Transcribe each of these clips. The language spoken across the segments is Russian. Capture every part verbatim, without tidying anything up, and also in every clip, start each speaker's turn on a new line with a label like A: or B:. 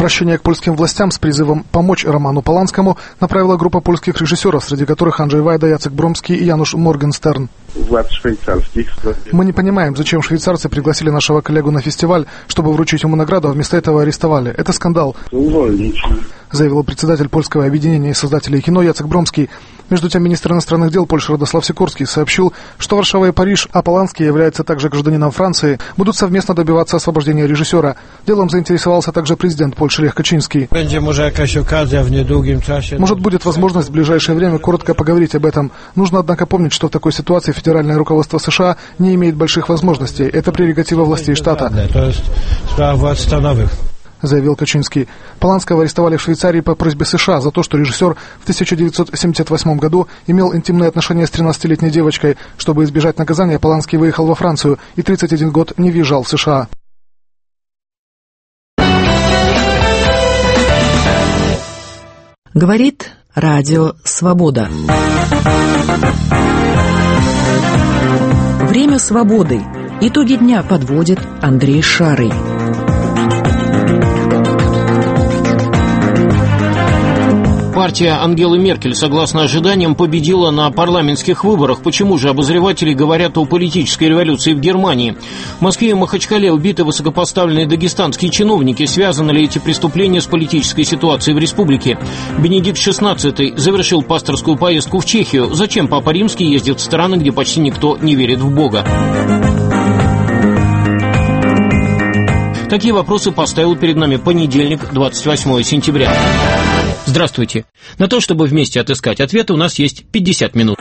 A: Обращение к польским властям с призывом помочь Роману Поланскому направила группа польских режиссеров, среди которых Анджей Вайда, Яцек Бромский и Януш Моргенстерн. Мы не понимаем, зачем швейцарцы пригласили нашего коллегу на фестиваль, чтобы вручить ему награду, а вместо этого арестовали. Это скандал, заявил председатель польского объединения создателей кино Яцек Бромский. Между тем, министр иностранных дел Польши Радослав Сикорский сообщил, что Варшава и Париж, а Поланский является также гражданином Франции, будут совместно добиваться освобождения режиссера. Делом заинтересовался также президент Польши Лех Качинский. Может, будет возможность в ближайшее время коротко поговорить об этом. Нужно, однако, помнить, что в такой ситуации федеральное руководство США не имеет больших возможностей. Это прерогатива властей штата, заявил Качинский. Поланского арестовали в Швейцарии по просьбе США за то, что режиссер в тысяча девятьсот семьдесят восьмом году имел интимные отношения с тринадцатилетней девочкой. Чтобы избежать наказания, Поланский выехал во Францию и тридцать один год не въезжал в США.
B: Говорит Радио Свобода. Время свободы. Итоги дня подводит Андрей Шарый.
C: Партия Ангелы Меркель, согласно ожиданиям, победила на парламентских выборах. Почему же обозреватели говорят о политической революции в Германии? В Москве и Махачкале убиты высокопоставленные дагестанские чиновники. Связаны ли эти преступления с политической ситуацией в республике? Бенедикт шестнадцатый завершил пасторскую поездку в Чехию. Зачем Папа Римский ездит в страны, где почти никто не верит в Бога? Такие вопросы поставил перед нами понедельник, двадцать восьмого сентября. Здравствуйте. На то, чтобы вместе отыскать ответы, у нас есть пятьдесят минут.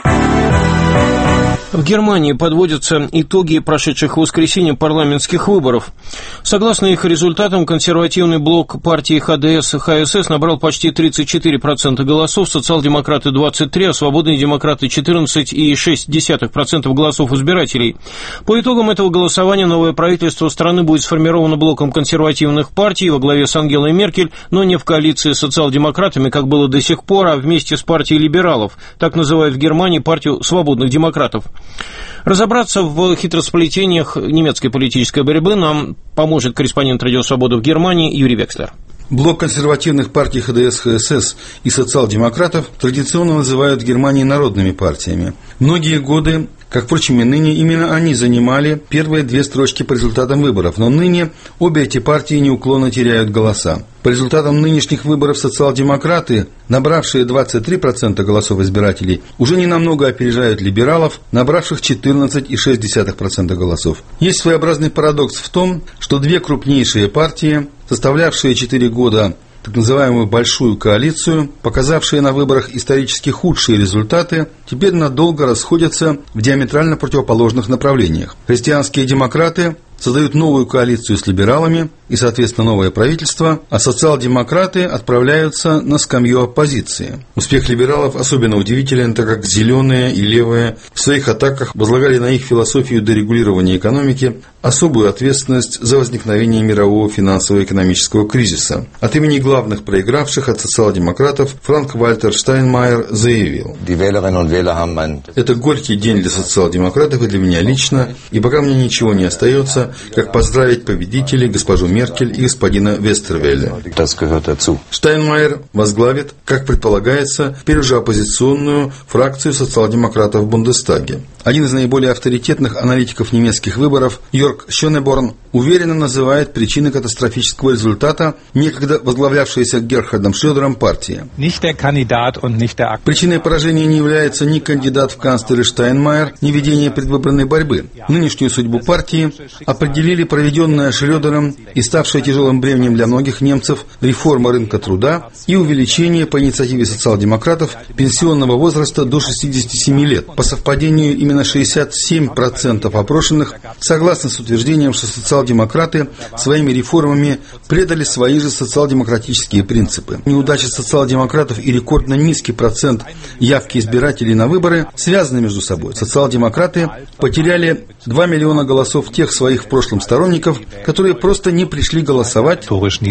C: В Германии подводятся итоги прошедших в воскресенье парламентских выборов. Согласно их результатам, консервативный блок партии ХДС-ХСС набрал почти тридцать четыре процента голосов, социал-демократы двадцать три процента, а свободные демократы четырнадцать целых шесть десятых процента голосов избирателей. По итогам этого голосования новое правительство страны будет сформировано блоком консервативных партий во главе с Ангелой Меркель, но не в коалиции с социал-демократами, как было до сих пор, а вместе с партией либералов. Так называют в Германии партию свободных демократов. Разобраться в хитросплетениях немецкой политической борьбы нам поможет корреспондент Радио Свобода в Германии Юрий Векслер.
D: Блок консервативных партий ХДС-ХСС и социал-демократов традиционно называют в Германии народными партиями. Многие годы, как, впрочем, и ныне, именно они занимали первые две строчки по результатам выборов, но ныне обе эти партии неуклонно теряют голоса. По результатам нынешних выборов социал-демократы, набравшие двадцать три процента голосов избирателей, уже ненамного опережают либералов, набравших четырнадцать целых шесть десятых процента голосов. Есть своеобразный парадокс в том, что две крупнейшие партии, составлявшие четыре года так называемую «большую коалицию», показавшие на выборах исторически худшие результаты, теперь надолго расходятся в диаметрально противоположных направлениях. Христианские демократы создают новую коалицию с либералами и, соответственно, новое правительство, а социал-демократы отправляются на скамью оппозиции. Успех либералов особенно удивителен, так как зеленые и левые в своих атаках возлагали на их философию дерегулирования экономики особую ответственность за возникновение мирового финансово-экономического кризиса. От имени главных проигравших от социал-демократов Франк-Вальтер Штайнмайер заявил: «Это горький день для социал-демократов и для меня лично, и пока мне ничего не остается, как поздравить победителей госпожу Меркель и господина Вестервелля». Штайнмайер возглавит, как предполагается, теперь уже оппозиционную фракцию социал-демократов в Бундестаге. Один из наиболее авторитетных аналитиков немецких выборов, Йорг Шёнеборн, уверенно называет причиной катастрофического результата некогда возглавлявшейся Герхардом Шрёдером партии. Причиной поражения не является ни кандидат в канцлеры Штайнмайер, ни ведение предвыборной борьбы. Нынешнюю судьбу партии определили проведенная Шрёдером и ставшая тяжелым бременем для многих немцев реформа рынка труда и увеличение по инициативе социал-демократов пенсионного возраста до шестидесяти семи лет. По совпадению, именно шестьдесят семь процентов опрошенных согласны с утверждением, что социал-демократы своими реформами предали свои же социал-демократические принципы. Неудача социал-демократов и рекордно низкий процент явки избирателей на выборы связаны между собой. Социал-демократы потеряли два миллиона голосов тех своих в прошлом сторонников, которые просто не пришли голосовать.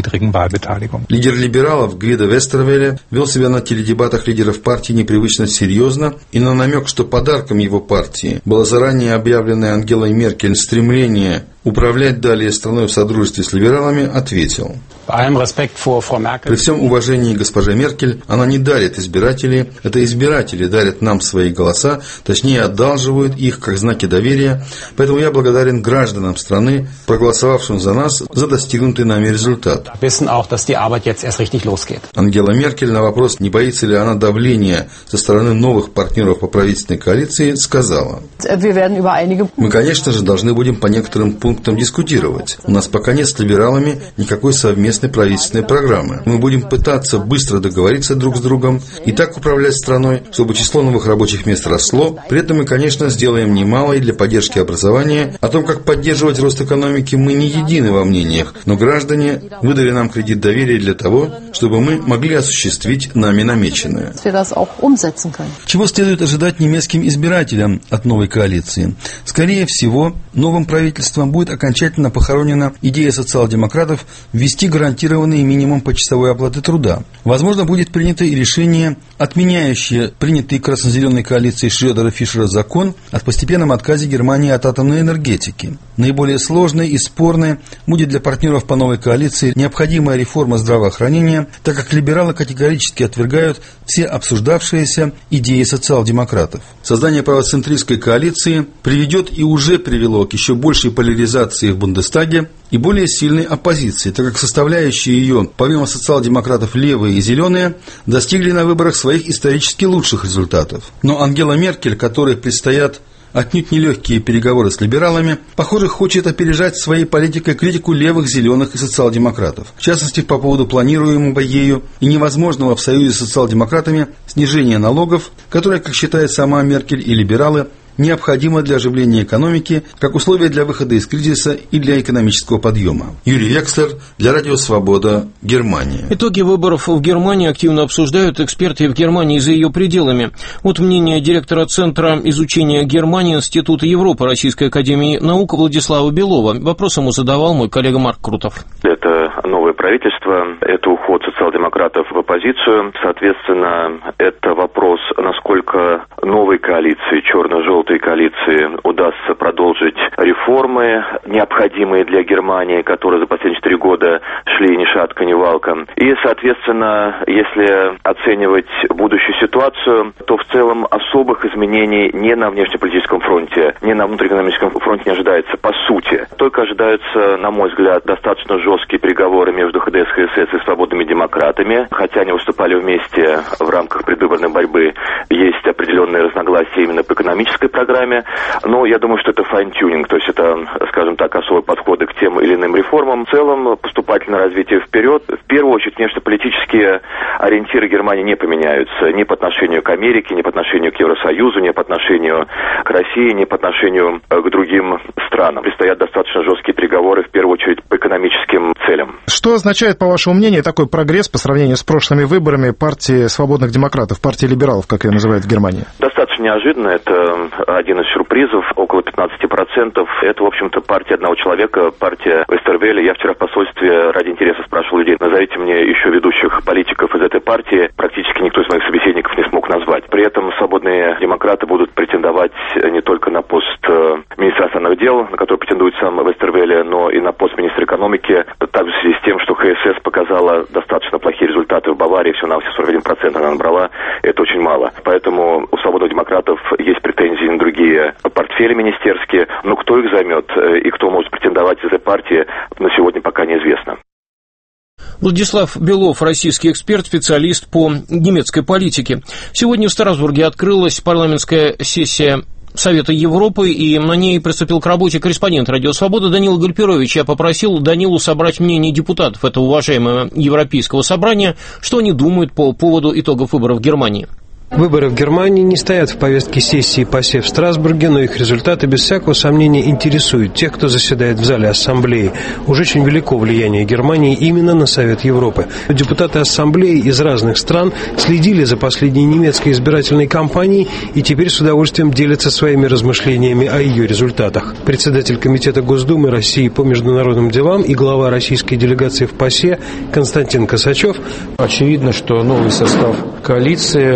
D: Лидер либералов Гвидо Вестервелле вел себя на теледебатах лидеров партии непривычно серьезно, и на намек, что подарком его партии было заранее объявленное Ангелой Меркель стремление управлять далее страной в содружестве с либералами, ответил: при всем уважении госпоже Меркель, она не дарит избирателей, это избиратели дарят нам свои голоса, точнее одалживают их как знаки доверия, поэтому я благодарен гражданам страны, проголосовавшим за нас, за достигнутый нами результат. Ангела Меркель на вопрос, не боится ли она давления со стороны новых партнеров по правительственной коалиции, сказала: мы, конечно же, должны будем по некоторым пунктам дискутировать. У нас пока нет с либералами никакой совместной правительственной программы. Мы будем пытаться быстро договориться друг с другом и так управлять страной, чтобы число новых рабочих мест росло. При этом мы, конечно, сделаем немало и для поддержки образования. О том, как поддерживать рост экономики, мы не едины во мнениях, но граждане выдали нам кредит доверия для того, чтобы мы могли осуществить нами намеченное. Чего следует ожидать немецким избирателям от новой коалиции? Скорее всего, новым правительством будет окончательно похоронена идея социал-демократов ввести гарантированный минимум почасовой оплаты труда. Возможно, будет принято и решение, отменяющее принятый красно-зеленой коалицией Шредера-Фишера закон о постепенном отказе Германии от атомной энергетики. Наиболее сложной и спорной будет для партнеров по новой коалиции необходимая реформа здравоохранения, так как либералы категорически отвергают все обсуждавшиеся идеи социал-демократов. Создание правоцентристской коалиции приведет и уже привело к еще большей поляризации в Бундестаге и более сильной оппозиции, так как составляющие ее, помимо социал-демократов левые и зеленые, достигли на выборах своих исторически лучших результатов. Но Ангела Меркель, которой предстоят отнюдь нелегкие переговоры с либералами, похоже, хочет опережать своей политикой критику левых, зеленых и социал-демократов. В частности, по поводу планируемого ею и невозможного в союзе с социал-демократами снижения налогов, которое, как считает сама Меркель и либералы, необходимо для оживления экономики, как условие для выхода из кризиса и для экономического подъема. Юрий Векслер для Радио Свобода, Германия.
C: Итоги выборов в Германии активно обсуждают эксперты в Германии и за ее пределами. Вот мнение директора Центра изучения Германии Института Европы Российской академии наук Владислава Белова. Вопрос ему задавал мой коллега Марк Крутов.
E: Это новое правительство, это уход социал-демократов в оппозицию. Соответственно, это вопрос, насколько новой коалиции, черно-желтой коалиции, удастся продолжить реформы, необходимые для Германии, которые за последние четыре года шли ни шатка, ни валка. И, соответственно, если оценивать будущую ситуацию, то в целом особых изменений ни на внешнеполитическом фронте, ни на внутриэкономическом фронте не ожидается, по сути. Только ожидаются, на мой взгляд, достаточно жесткие переговоры между ХДС, ХСС и свободными демократами. Хотя они выступали вместе в рамках предвыборной борьбы, есть определенные разногласия именно по экономической программе. Но я думаю, что это файн-тюнинг, то есть это, скажем так, особые подходы к тем или иным реформам. В целом, поступательное развитие вперед. В первую очередь, внешнеполитические ориентиры Германии не поменяются ни по отношению к Америке, ни по отношению к Евросоюзу, ни по отношению к России, ни по отношению к другим странам. Предстоят достаточно жесткие переговоры, в первую очередь, по экономическим целям.
A: Что означает, по вашему мнению, такой прогресс по сравнению с прошлыми выборами партии свободных демократов, партии либералов, как ее называют в Германии?
E: Достаточно неожиданно. Это один из сюрпризов. Около пятнадцать процентов. Это, в общем-то, партия одного человека, партия Вестервеле. Я вчера в посольстве ради интереса спрашивал людей, назовите мне еще ведущих политиков из этой партии. Практически никто из моих собеседников не смог назвать. При этом свободные демократы будут претендовать не только на пост министра иностранных дел, на который претендует сам Вестервеле, но и на пост министра экономики. Также в связи с тем, что ХСС показала достаточно плохие результаты в Баварии, всего на все сорок один процент она набрала, это очень мало. Поэтому у свободных демократов есть претензии на другие портфели министерские, но кто их займет и кто может претендовать из этой партии, на сегодня пока неизвестно.
C: Владислав Белов, российский эксперт, специалист по немецкой политике. Сегодня в Страсбурге открылась парламентская сессия Совета Европы, и на ней приступил к работе корреспондент «Радио Свобода» Данила Гальперович. Я попросил Данилу собрать мнение депутатов этого уважаемого Европейского собрания, что они думают по поводу итогов выборов в Германии.
F: Выборы в Германии не стоят в повестке сессии ПАСЕ в Страсбурге, но их результаты без всякого сомнения интересуют тех, кто заседает в зале Ассамблеи. Уж очень велико влияние Германии именно на Совет Европы. Депутаты Ассамблеи из разных стран следили за последней немецкой избирательной кампанией и теперь с удовольствием делятся своими размышлениями о ее результатах. Председатель Комитета Госдумы России по международным делам и глава российской делегации в ПАСЕ Константин Косачев.
G: Очевидно, что новый состав коалиции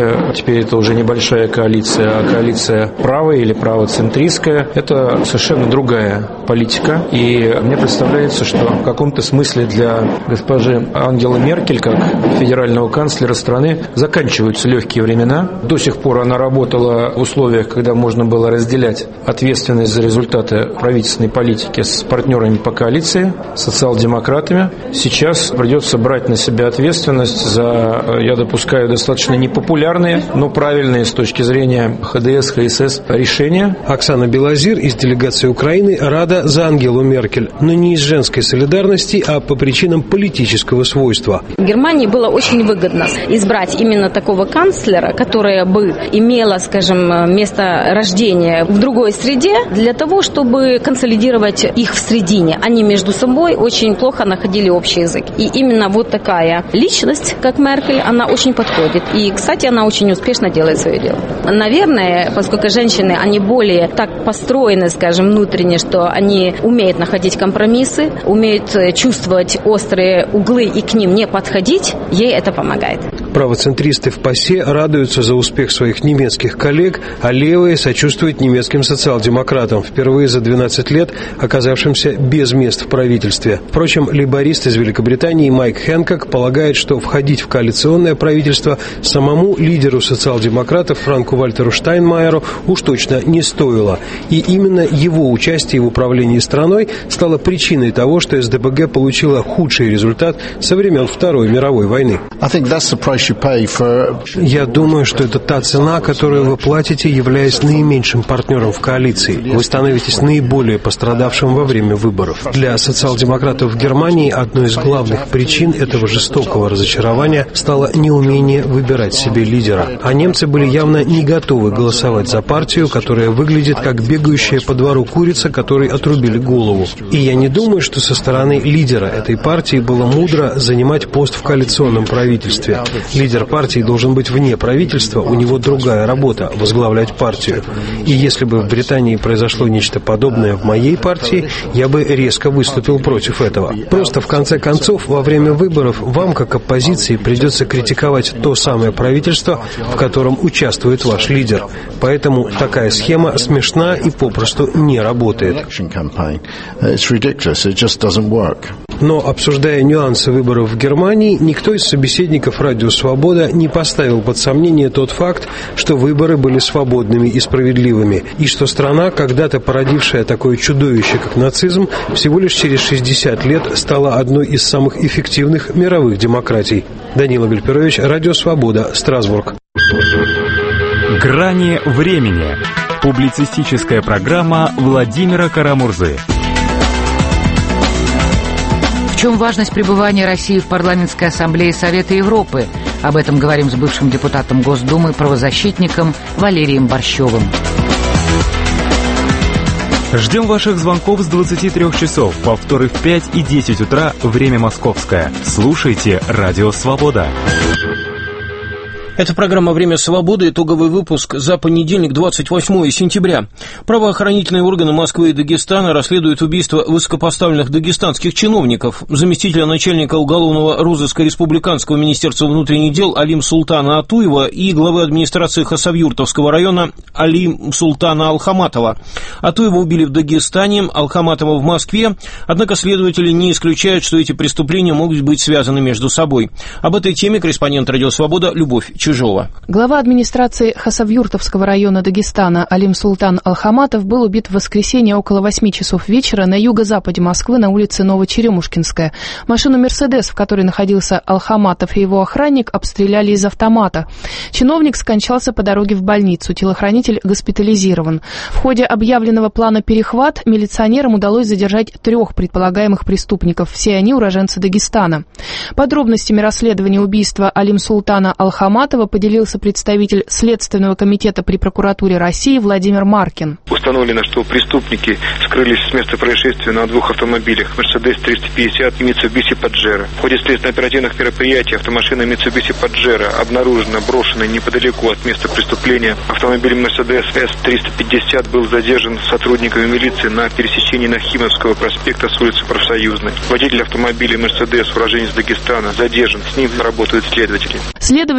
C: теперь это уже небольшая коалиция, а коалиция правая или правоцентристская, это совершенно другая политика. И мне представляется, что в каком-то смысле для госпожи Ангелы Меркель, как федерального канцлера страны, заканчиваются легкие времена. До сих пор она работала в условиях, когда можно было разделять ответственность за результаты правительственной политики с партнерами по коалиции, социал-демократами. Сейчас придется брать на себя ответственность за, я допускаю, достаточно непопулярные, но правильные с точки зрения ХДС, ХСС решения.
F: Оксана Белозир из делегации Украины рада за Ангелу Меркель, но не из женской солидарности, а по причинам политического свойства.
G: Германии было очень выгодно избрать именно такого канцлера, которая бы имела, скажем, место рождения в другой среде, для того, чтобы консолидировать их в средине. Они между собой очень плохо находили общий язык. И именно вот такая личность, как Меркель, она очень подходит. И, кстати, она очень успешно делает свое дело. Наверное, поскольку женщины, они более так построены, скажем, внутренне, что они умеют находить компромиссы, умеют чувствовать острые углы и к ним не подходить, ей это помогает.
F: Правоцентристы в ПАСЕ радуются за успех своих немецких коллег, а левые сочувствуют немецким социал-демократам, впервые за двенадцать лет оказавшимся без мест в правительстве. Впрочем, лейборист из Великобритании Майк Хэнкок полагает, что входить в коалиционное правительство самому лидеру социал-демократов Франку Вальтеру Штайнмайеру уж точно не стоило. И именно его участие в управлении страной стало причиной того, что СДПГ получила худший результат со времен Второй мировой войны. Я думаю, что это та цена, которую вы платите, являясь наименьшим партнером в коалиции. Вы становитесь наиболее пострадавшим во время выборов. Для социал-демократов в Германии одной из главных причин этого жестокого разочарования стало неумение выбирать себе лидера. А немцы были явно не готовы голосовать за партию, которая выглядит как бегающая по двору курица, которой отрубили голову. И я не думаю, что со стороны лидера этой партии было мудро занимать пост в коалиционном правительстве. Лидер партии должен быть вне правительства, у него другая работа – возглавлять партию. И если бы в Британии произошло нечто подобное в моей партии, я бы резко выступил против этого. Просто в конце концов, во время выборов вам, как оппозиции, придется критиковать то самое правительство, в котором участвует ваш лидер. Поэтому такая схема смешна и попросту не работает. Но, обсуждая нюансы выборов в Германии, никто из собеседников «Радио Свобода» не поставил под сомнение тот факт, что выборы были свободными и справедливыми, и что страна, когда-то породившая такое чудовище, как нацизм, всего лишь через шестьдесят лет стала одной из самых эффективных мировых демократий. Данила Гальперович, «Радио Свобода», Страсбург.
H: «Грани времени». Публицистическая программа Владимира Карамурзы.
B: В чем важность пребывания России в Парламентской ассамблее Совета Европы? Об этом говорим с бывшим депутатом Госдумы, правозащитником Валерием Борщевым.
H: Ждем ваших звонков с двадцати трёх часов, повторы в пять и десять утра, время московское. Слушайте «Радио Свобода».
C: Это программа «Время свободы», итоговый выпуск за понедельник, двадцать восьмое сентября. Правоохранительные органы Москвы и Дагестана расследуют убийство высокопоставленных дагестанских чиновников. Заместителя начальника уголовного розыска Республиканского министерства внутренних дел Алим Султана Атуева и главы администрации Хасавюртовского района Алим Султана Алхаматова. Атуева убили в Дагестане, Алхаматова в Москве, однако следователи не исключают, что эти преступления могут быть связаны между собой. Об этой теме корреспондент «Радио Свобода» Любовь Чижова.
I: Глава администрации Хасавюртовского района Дагестана Алим Султан Алхаматов был убит в воскресенье около восьми часов вечера на юго-западе Москвы на улице Новочеремушкинская. Машину «Мерседес», в которой находился Алхаматов и его охранник, обстреляли из автомата. Чиновник скончался по дороге в больницу, телохранитель госпитализирован. В ходе объявленного плана «Перехват» милиционерам удалось задержать трех предполагаемых преступников. Все они уроженцы Дагестана. Подробностями расследования убийства Алим Султана Алхаматова поделился представитель Следственного комитета при прокуратуре России Владимир Маркин.
J: Установлено, что преступники скрылись с места происшествия на двух автомобилях «Мерседес триста пятьдесят» и «Митсубиси Паджеро». В ходе следственно-оперативных мероприятий автомашина «Митсубиси Паджеро» обнаружена брошенной неподалеку от места преступления. Автомобиль «Мерседес С триста пятьдесят» был задержан сотрудниками милиции на пересечении Нахимовского проспекта с улицы Профсоюзной. Водитель автомобиля «Мерседес», уроженец Дагестана, задержан. С ним работают следователи.
I: Следователи предполагают,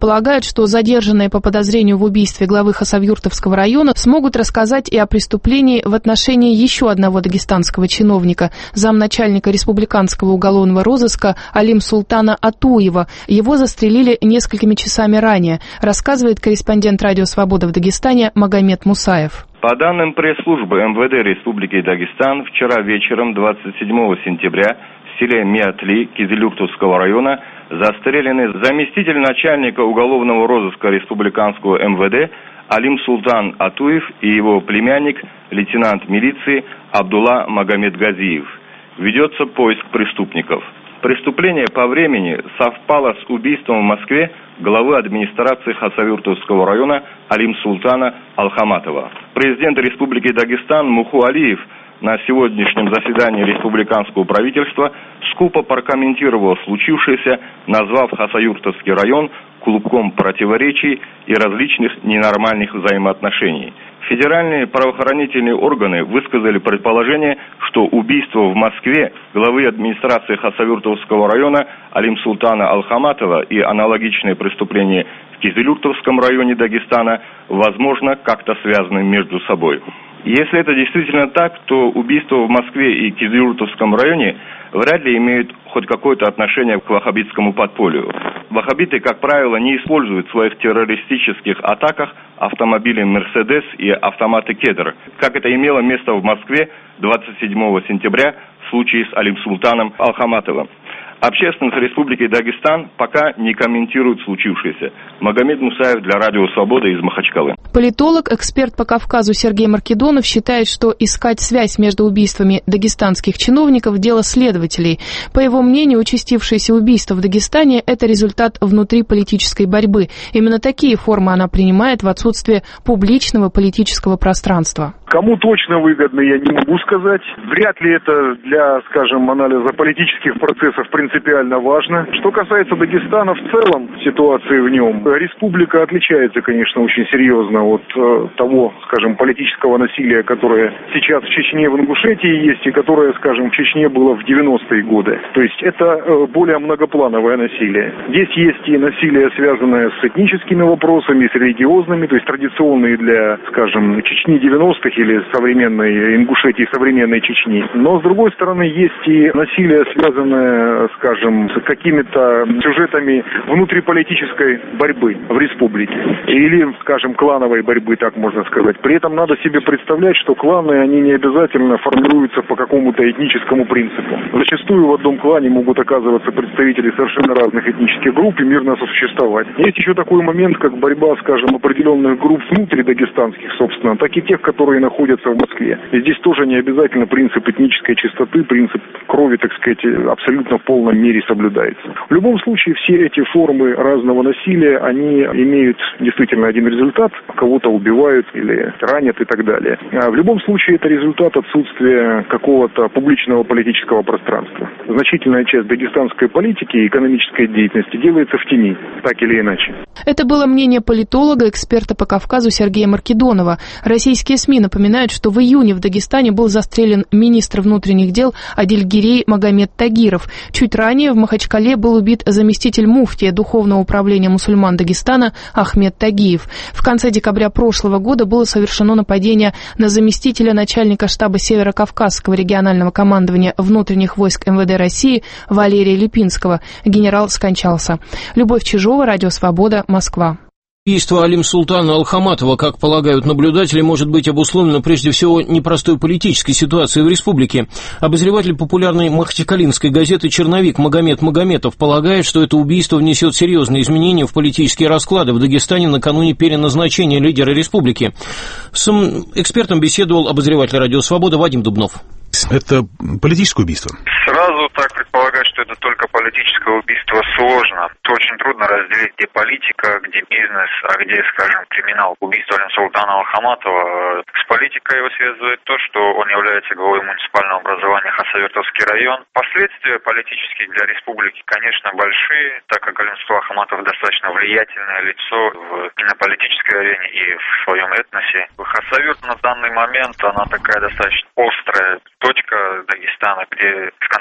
I: предполагают, что задержанные по подозрению в убийстве главы Хасавюртовского района смогут рассказать и о преступлении в отношении еще одного дагестанского чиновника, замначальника республиканского уголовного розыска Алим Султана Атуева. Его застрелили несколькими часами ранее, рассказывает корреспондент Радио Свобода в Дагестане Магомед Мусаев.
K: По данным пресс-службы эм вэ дэ Республики Дагестан, вчера вечером, двадцать седьмого сентября, в селе Миатли Кизилюртовского района застрелены заместитель начальника уголовного розыска республиканского эм вэ дэ Алим Султан Атуев и его племянник, лейтенант милиции Абдулла Магомедгазиев. Ведется поиск преступников. Преступление по времени совпало с убийством в Москве главы администрации Хасавюртовского района Алим Султана Алхаматова. Президент Республики Дагестан Муху Алиев на сегодняшнем заседании республиканского правительства скупо прокомментировал случившееся, назвав Хасавюртовский район клубком противоречий и различных ненормальных взаимоотношений. Федеральные правоохранительные органы высказали предположение, что убийство в Москве главы администрации Хасавюртовского района Алим Султана Алхаматова и аналогичные преступления в Кизилюртовском районе Дагестана, возможно, как-то связаны между собой. Если это действительно так, то убийства в Москве и Кизилюртовском районе вряд ли имеют хоть какое-то отношение к ваххабитскому подполью. Ваххабиты, как правило, не используют в своих террористических атаках автомобили «Мерседес» и автоматы «Кедр», как это имело место в Москве двадцать седьмого сентября в случае с Алим Султаном Алхаматовым. Общественность Республики Дагестан пока не комментирует случившееся. Магомед Мусаев для Радио Свобода из Махачкалы.
I: Политолог, эксперт по Кавказу Сергей Маркедонов считает, что искать связь между убийствами дагестанских чиновников – дело следователей. По его мнению, участившееся убийство в Дагестане – это результат внутриполитической борьбы. Именно такие формы она принимает в отсутствие публичного политического пространства.
L: Кому точно выгодно, я не могу сказать. Вряд ли это для, скажем, анализа политических процессов принципиально важно. Что касается Дагестана в целом, ситуации в нем, республика отличается, конечно, очень серьезно от э, того, скажем, политического насилия, которое сейчас в Чечне, в Ингушетии есть, и которое, скажем, в Чечне было в девяностые годы. То есть это э, более многоплановое насилие. Здесь есть и насилие, связанное с этническими вопросами, с религиозными, то есть традиционные для, скажем, Чечни девяностых или современной Ингушетии, современной Чечни. Но, с другой стороны, есть и насилие, связанное, скажем, с какими-то сюжетами внутриполитической борьбы в республике. Или, скажем, клановой борьбы, так можно сказать. При этом надо себе представлять, что кланы, они не обязательно формируются по какому-то этническому принципу. Зачастую в одном клане могут оказываться представители совершенно разных этнических групп и мирно сосуществовать. Есть еще такой момент, как борьба, скажем, определенных групп внутри дагестанских, собственно, так и тех, которые находятся в Москве. И здесь тоже не обязательно принцип этнической чистоты, принцип крови, так сказать, абсолютно в полном мере соблюдается. В любом случае, все эти формы разного насилия, они имеют действительно один результат. Кого-то убивают или ранят и так далее. А в любом случае, это результат отсутствия какого-то публичного политического пространства. Значительная часть дагестанской политики и экономической деятельности делается в тени, так или иначе.
I: Это было мнение политолога, эксперта по Кавказу Сергея Маркедонова. Российские СМИ напоминают, что в июне в Дагестане был застрелен министр внутренних дел Адильгерей Магомед Тагиров. Чуть ранее в Махачкале был убит заместитель муфтия Духовного управления мусульман Дагестана Ахмед Тагиев. В конце декабря прошлого года было совершено нападение на заместителя начальника штаба Северо-Кавказского регионального командования внутренних войск эм вэ дэ России Валерия Липинского. Генерал скончался. Любовь Чижова, Радио Свобода, Москва.
C: Убийство Алим Султана Алхаматова, как полагают наблюдатели, может быть обусловлено прежде всего непростой политической ситуацией в республике. Обозреватель популярной махачкалинской газеты «Черновик» Магомед Магометов полагает, что это убийство внесет серьезные изменения в политические расклады в Дагестане накануне переназначения лидера республики. С экспертом беседовал обозреватель «Радио Свобода» Вадим Дубнов.
M: Это политическое убийство?
J: Сразу так предполагать, что это только политическое убийство, сложно. Это очень трудно разделить, где политика, где бизнес, а где, скажем, криминал. Убийство Алима Султана Алхаматова. С политикой его связывает то, что он является главой муниципального образования Хасавюртовский район. Последствия политические для республики, конечно, большие, так как Алим Султан Алхаматов достаточно влиятельное лицо в, и на политической арене, и в своем этносе. Хасавюрт на данный момент, она такая достаточно острая точка Дагестана, где сконцентрированы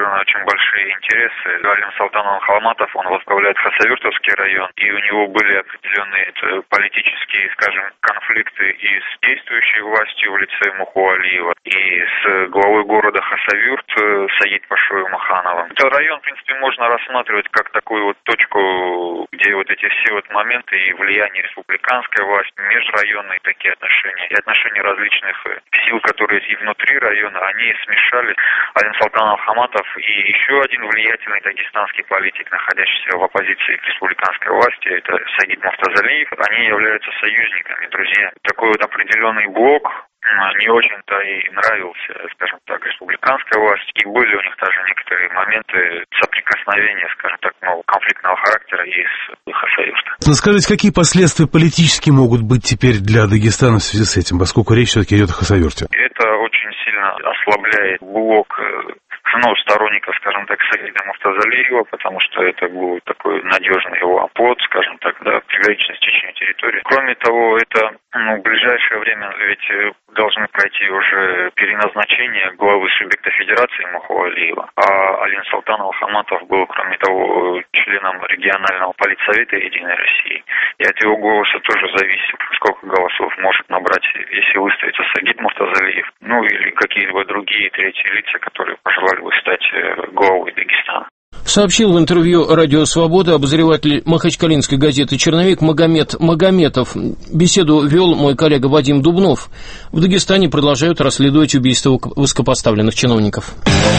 J: вызваны очень большие интересы. Алим Султан Алхаматов, он возглавляет Хасавюртовский район, и у него были определенные политические, скажем, конфликты и с действующей властью в лице Муху Алиева, и с главой города Хасавюрт Саид Пашой Махановым. Этот район, в принципе, можно рассматривать как такую вот точку, где вот эти все вот моменты и влияние республиканской власти, межрайонные такие отношения, и отношения различных сил, которые и внутри района, они смешались. Алим Султан Алхаматов и еще один влиятельный дагестанский политик, находящийся в оппозиции к республиканской власти, это Сагид Муфтазалиев, они являются союзниками, друзьями. Такой вот определенный блок не очень-то и нравился, скажем так, республиканской власти, и были у них даже некоторые моменты соприкосновения, скажем так, ну, конфликтного характера и с Хасавюртом.
M: Скажите, какие последствия политические могут быть теперь для Дагестана в связи с этим, поскольку речь все-таки идет о Хасавюрте?
J: Это очень сильно ослабляет блок, ну, сторонников, скажем так, Сагида Муфтазалиева, потому что это был такой надежный его оплот, скажем так, да, приграничной с Чечней территории. Кроме того, это, ну, в ближайшее время ведь должны пройти уже переназначение главы субъекта федерации Муху Алиева, а Алим Султан Алхаматов был, кроме того, членом регионального политсовета Единой России, и от его голоса тоже зависит, сколько голосов может набрать, если выставится Сагид Муфтазалиев, ну, или какие-либо другие третьи лица, которые пожелали бы стать главой Дагестана.
C: Сообщил в интервью «Радио Свобода» обозреватель махачкалинской газеты «Черновик» Магомед Магометов. Беседу вел мой коллега Вадим Дубнов. В Дагестане продолжают расследовать убийство высокопоставленных чиновников.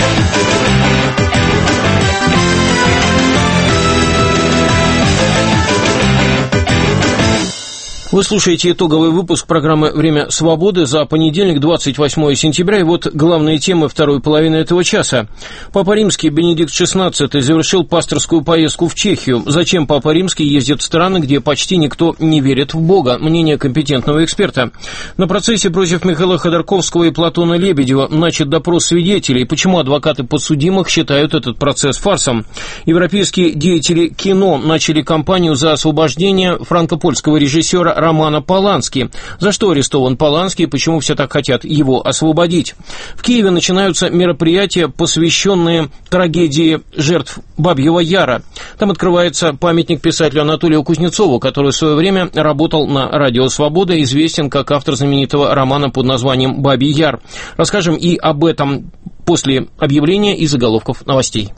C: Вы слушаете итоговый выпуск программы «Время свободы» за понедельник, двадцать восьмое сентября. И вот главные темы второй половины этого часа. Папа Римский Бенедикт шестнадцатый завершил пасторскую поездку в Чехию. Зачем Папа Римский ездит в страны, где почти никто не верит в Бога? Мнение компетентного эксперта. На процессе против Михаила Ходорковского и Платона Лебедева начат допрос свидетелей. Почему адвокаты подсудимых считают этот процесс фарсом? Европейские деятели кино начали кампанию за освобождение франко-польского режиссера Романа Полански. За что арестован Полански и почему все так хотят его освободить? В Киеве начинаются мероприятия, посвященные трагедии жертв Бабьего Яра. Там открывается памятник писателю Анатолию Кузнецову, который в свое время работал на «Радио Свобода», известен как автор знаменитого романа под названием «Бабий Яр». Расскажем и об этом после объявления и заголовков новостей.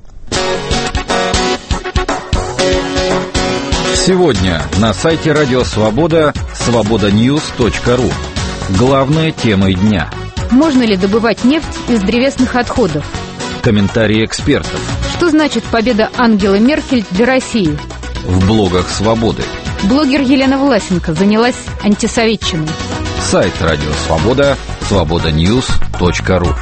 N: Сегодня на сайте Радио Свобода свобода ньюс точка ру. Главные темы дня.
O: Можно ли добывать нефть из древесных отходов?
N: Комментарии экспертов.
O: Что значит победа Ангелы Меркель для России?
N: В блогах Свободы.
O: Блогер Елена Власенко занялась антисоветчиной.
N: Сайт Радио Свобода свобода ньюс точка ру.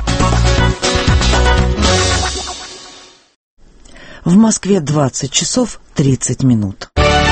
P: В Москве двадцать часов тридцать минут.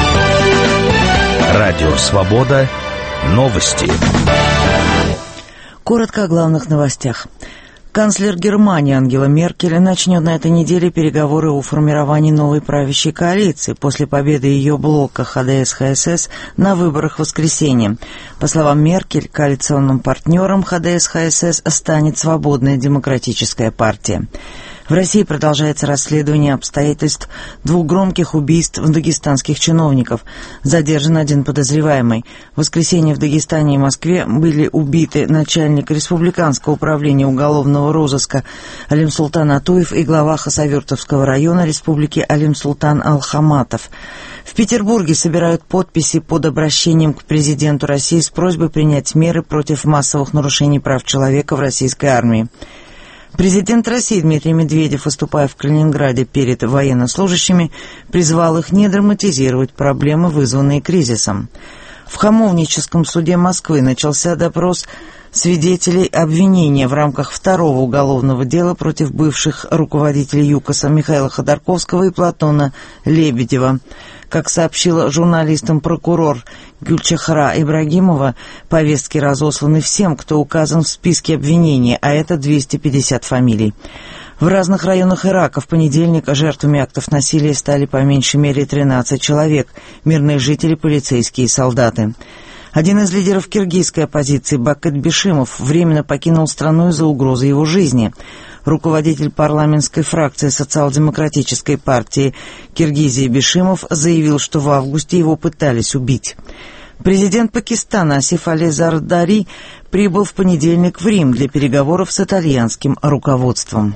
Q: Радио Свобода. Новости.
P: Коротко о главных новостях. Канцлер Германии Ангела Меркель начнет на этой неделе переговоры о формировании новой правящей коалиции после победы ее блока ХДС-ХСС на выборах в воскресенье. По словам Меркель, коалиционным партнером ХДС-ХСС станет Свободная демократическая партия. В России продолжается расследование обстоятельств двух громких убийств дагестанских чиновников. Задержан один подозреваемый. В воскресенье в Дагестане и Москве были убиты начальник Республиканского управления уголовного розыска Алим Султан Атуев и глава Хасавюртовского района Республики Алим Султан Алхаматов. В Петербурге собирают подписи под обращением к президенту России с просьбой принять меры против массовых нарушений прав человека в российской армии. Президент России Дмитрий Медведев, выступая в Калининграде перед военнослужащими, призвал их не драматизировать проблемы, вызванные кризисом. В Хамовническом суде Москвы начался допрос свидетелей обвинения в рамках второго уголовного дела против бывших руководителей ЮКОСа Михаила Ходорковского и Платона Лебедева. Как сообщила журналистам прокурор Гюльчахра Ибрагимова, повестки разосланы всем, кто указан в списке обвинения, а это двести пятьдесят фамилий. В разных районах Ирака в понедельник жертвами актов насилия стали по меньшей мере тринадцать человек – мирные жители, полицейские и солдаты. Один из лидеров киргизской оппозиции Бакыт Бишимов временно покинул страну из-за угрозы его жизни. Руководитель парламентской фракции социал-демократической партии Киргизии Бишимов заявил, что в августе его пытались убить. Президент Пакистана Асиф Али Зардари прибыл в понедельник в Рим для переговоров с итальянским руководством.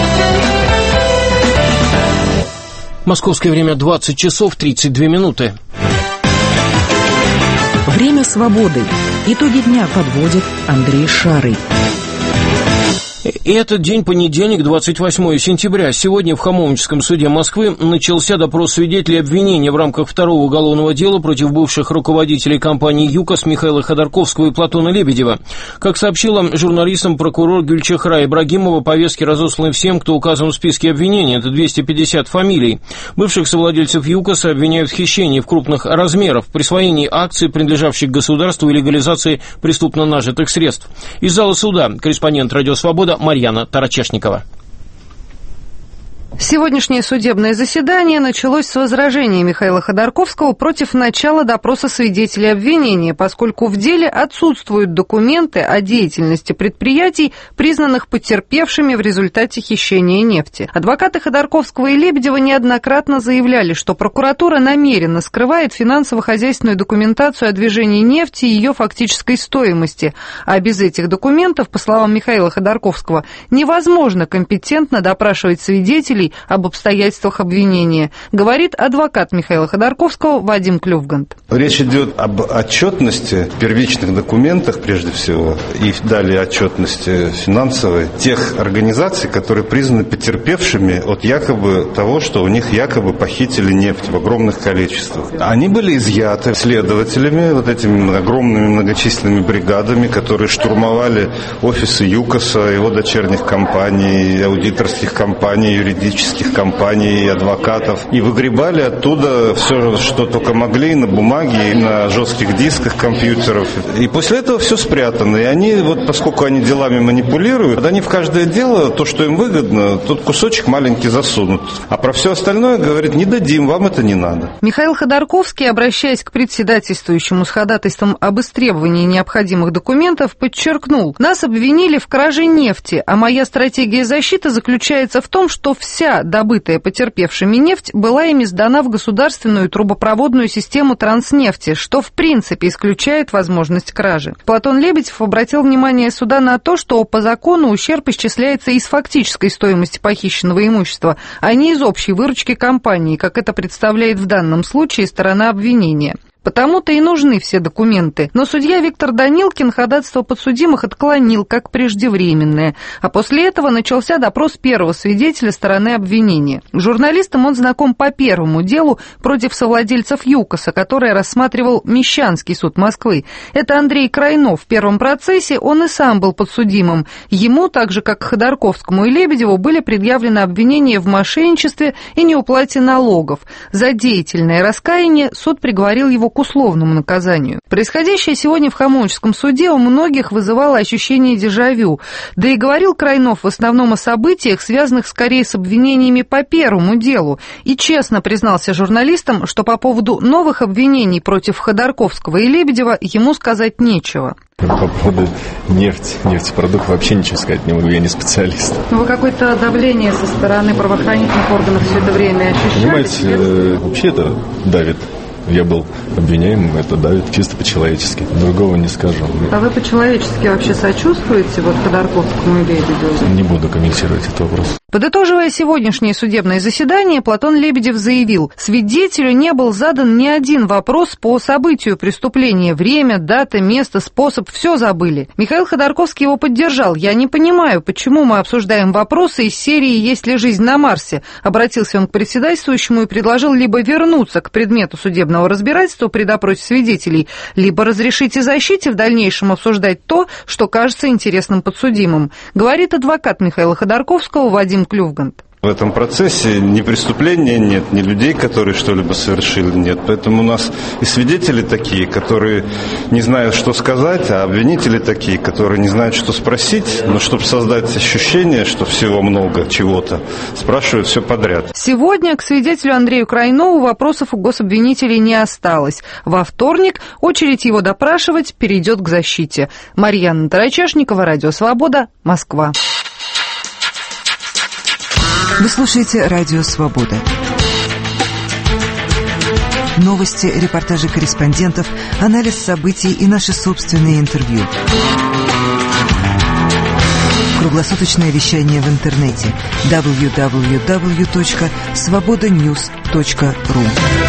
C: Московское время двадцать часов тридцать две минуты.
R: Время свободы. Итоги дня подводит Андрей Шарый.
C: И этот день, понедельник, двадцать восьмое сентября. Сегодня в Хамовническом суде Москвы начался допрос свидетелей обвинения в рамках второго уголовного дела против бывших руководителей компании «ЮКОС» Михаила Ходорковского и Платона Лебедева. Как сообщила журналистам прокурор Гюльчехра Ибрагимова, повестки разосланы всем, кто указан в списке обвинения. Это двести пятьдесят фамилий. Бывших совладельцев «ЮКОСа» обвиняют в хищении в крупных размерах, присвоении акций, принадлежащих государству, и легализации преступно нажитых средств. Из зала суда корреспондент «Радио Свобода» Марьяна Тарачешникова.
S: Сегодняшнее судебное заседание началось с возражения Михаила Ходорковского против начала допроса свидетелей обвинения, поскольку в деле отсутствуют документы о деятельности предприятий, признанных потерпевшими в результате хищения нефти. Адвокаты Ходорковского и Лебедева неоднократно заявляли, что прокуратура намеренно скрывает финансово-хозяйственную документацию о движении нефти и ее фактической стоимости, а без этих документов, по словам Михаила Ходорковского, невозможно компетентно допрашивать свидетелей об обстоятельствах обвинения, говорит адвокат Михаила Ходорковского Вадим Клювгант.
T: Речь идет об отчетности, первичных документах прежде всего, и далее отчетности финансовой тех организаций, которые признаны потерпевшими от якобы того, что у них якобы похитили нефть в огромных количествах. Они были изъяты следователями, вот этими огромными многочисленными бригадами, которые штурмовали офисы ЮКОСа, его дочерних компаний, аудиторских компаний, юридических компаний, адвокатов, и выгребали оттуда все, что только могли, на бумаге, на жестких дисках компьютеров. И после этого все спрятано. И они, вот поскольку они делами манипулируют, они в каждое дело, то, что им выгодно, тот кусочек маленький засунут. А про все остальное говорит: не дадим, вам это не надо.
S: Михаил Ходорковский, обращаясь к председательствующему с ходатайством об истребовании необходимых документов, подчеркнул: нас обвинили в краже нефти, а моя стратегия защиты заключается в том, что все Вся добытая потерпевшими нефть была ими сдана в государственную трубопроводную систему Транснефти, что в принципе исключает возможность кражи. Платон Лебедев обратил внимание суда на то, что по закону ущерб исчисляется из фактической стоимости похищенного имущества, а не из общей выручки компании, как это представляет в данном случае сторона обвинения. Потому-то и нужны все документы. Но судья Виктор Данилкин ходатайство подсудимых отклонил как преждевременное, а после этого начался допрос первого свидетеля стороны обвинения. Журналистам он знаком по первому делу против совладельцев ЮКОСа, которое рассматривал Мещанский суд Москвы. Это Андрей Крайнов. В первом процессе он и сам был подсудимым. Ему, так же как Ходорковскому и Лебедеву, были предъявлены обвинения в мошенничестве и неуплате налогов. За деятельное раскаяние суд приговорил его к условному наказанию. Происходящее сегодня в Хамовническом суде у многих вызывало ощущение дежавю. Да и говорил Крайнов в основном о событиях, связанных скорее с обвинениями по первому делу. И честно признался журналистам, что по поводу новых обвинений против Ходорковского и Лебедева ему сказать нечего.
U: По поводу нефти, нефтепродукт вообще ничего сказать не могу, я не специалист.
S: Ну, вы какое-то давление со стороны правоохранительных органов все это время ощущали?
U: Понимаете, вообще это давит. Я был обвиняемым, это давит чисто по-человечески. Другого не скажу.
S: А вы по-человечески вообще сочувствуете вот Ходорковскому и Лебедеву?
U: Не буду комментировать этот вопрос.
S: Подытоживая сегодняшнее судебное заседание, Платон Лебедев заявил: свидетелю не был задан ни один вопрос по событию преступления. Время, дата, место, способ — все забыли. Михаил Ходорковский его поддержал. «Я не понимаю, почему мы обсуждаем вопросы из серии «Есть ли жизнь на Марсе?». Обратился он к председательствующему и предложил либо вернуться к предмету судебного разбирательства при допросе свидетелей, либо разрешить и защите в дальнейшем обсуждать то, что кажется интересным подсудимым, говорит адвокат Михаила Ходорковского Вадим Клювгант.
T: В этом процессе ни преступления нет, ни людей, которые что-либо совершили, нет. Поэтому у нас и свидетели такие, которые не знают, что сказать, а обвинители такие, которые не знают, что спросить. Но чтобы создать ощущение, что всего много чего-то, спрашивают все подряд.
S: Сегодня к свидетелю Андрею Крайнову вопросов у гособвинителей не осталось. Во вторник очередь его допрашивать перейдет к защите. Марьяна Тарачешникова, Радио Свобода, Москва.
R: Вы слушаете «Радио Свобода». Новости, репортажи корреспондентов, анализ событий и наши собственные интервью. Круглосуточное вещание в интернете дабл ю дабл ю дабл ю точка свобода ньюс точка ру.